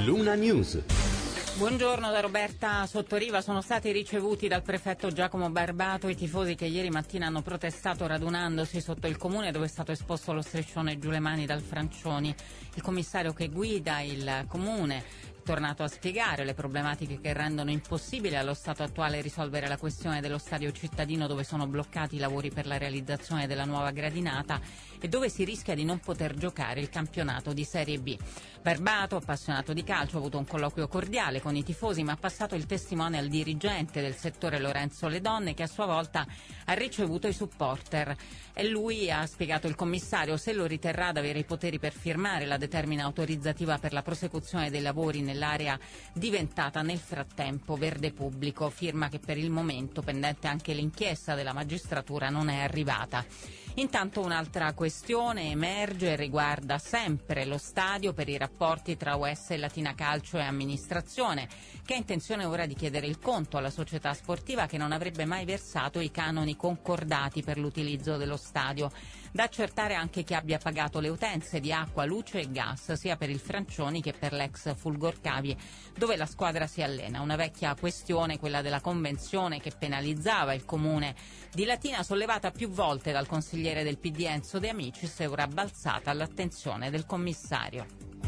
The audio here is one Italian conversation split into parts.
Luna News. Buongiorno da Roberta Sottoriva. Sono stati ricevuti dal prefetto Giacomo Barbato i tifosi che ieri mattina hanno protestato radunandosi sotto il comune dove è stato esposto lo striscione Giù le mani dal Francioni. Il commissario che guida il comune è tornato a spiegare le problematiche che rendono impossibile allo stato attuale risolvere la questione dello stadio cittadino, dove sono bloccati i lavori per la realizzazione della nuova gradinata e dove si rischia di non poter giocare il campionato di Serie B. Barbato, appassionato di calcio, ha avuto un colloquio cordiale con i tifosi, ma ha passato il testimone al dirigente del settore Lorenzo Le Donne, che a sua volta ha ricevuto i supporter. E lui ha spiegato il commissario se lo riterrà ad avere i poteri per firmare la determina autorizzativa per la prosecuzione dei lavori nell'area diventata nel frattempo verde pubblico, firma che per il momento, pendente anche l'inchiesta della magistratura, non è arrivata. Intanto un'altra questione emerge e riguarda sempre lo stadio per i rapporti tra US e Latina Calcio e amministrazione, che ha intenzione ora di chiedere il conto alla società sportiva che non avrebbe mai versato i canoni concordati per l'utilizzo dello stadio. Da accertare anche chi abbia pagato le utenze di acqua, luce e gas, sia per il Francioni che per l'ex Fulgorcavi, dove la squadra si allena. Una vecchia questione, quella della convenzione che penalizzava il comune di Latina, sollevata più volte dal consigliere del PD Enzo De Amicis, è ora balzata all'attenzione del commissario.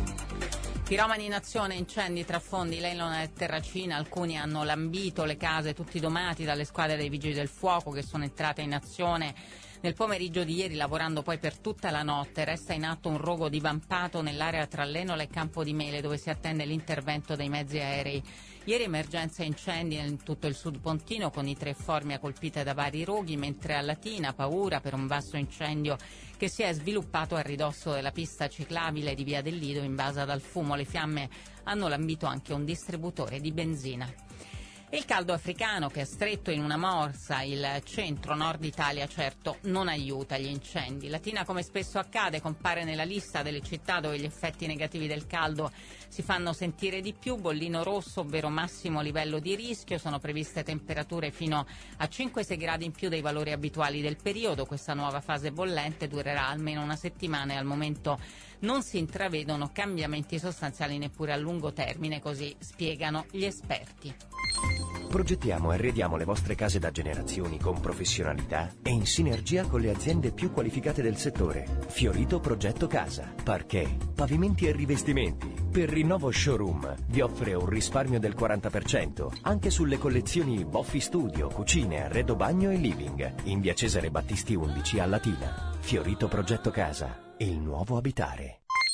Piromani in azione, incendi tra Fondi, Lelona e Terracina, alcuni hanno lambito le case, tutti domati dalle squadre dei Vigili del Fuoco che sono entrate in azione nel pomeriggio di ieri, lavorando poi per tutta la notte. Resta in atto un rogo divampato nell'area tra Lenola e Campo di Mele, dove si attende l'intervento dei mezzi aerei. Ieri emergenza incendi in tutto il sud pontino, con i 3 Formia colpite da vari roghi, mentre a Latina paura per un vasto incendio che si è sviluppato a ridosso della pista ciclabile di Via del Lido, invasa dal fumo. Le fiamme hanno lambito anche un distributore di benzina. Il caldo africano, che ha stretto in una morsa il centro-nord Italia, certo non aiuta gli incendi. Latina, come spesso accade, compare nella lista delle città dove gli effetti negativi del caldo si fanno sentire di più. Bollino rosso, ovvero massimo livello di rischio, sono previste temperature fino a 5-6 gradi in più dei valori abituali del periodo. Questa nuova fase bollente durerà almeno una settimana e al momento non si intravedono cambiamenti sostanziali neppure a lungo termine, così spiegano gli esperti. Progettiamo e arrediamo le vostre case da generazioni con professionalità e in sinergia con le aziende più qualificate del settore. Fiorito Progetto Casa, parquet, pavimenti e rivestimenti. Per Rinnovo Showroom vi offre un risparmio del 40% anche sulle collezioni Boffi Studio, cucine, arredo bagno e living. In via Cesare Battisti 11 a Latina. Fiorito Progetto Casa, il nuovo abitare.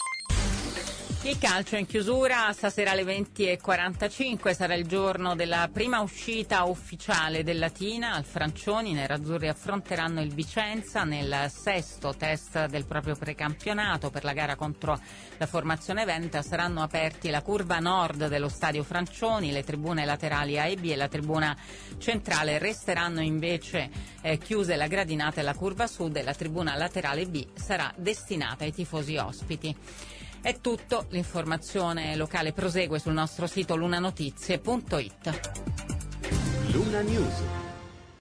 Il calcio in chiusura, stasera alle 20:45 sarà il giorno della prima uscita ufficiale del Latina. Al Francioni i nerazzurri affronteranno il Vicenza nel 6º test del proprio precampionato. Per la gara contro la formazione veneta saranno aperti la curva nord dello stadio Francioni, le tribune laterali A e B e la tribuna centrale. Resteranno invece chiuse la gradinata e la curva sud, e la tribuna laterale B sarà destinata ai tifosi ospiti. È tutto, l'informazione locale prosegue sul nostro sito lunanotizie.it. Luna News.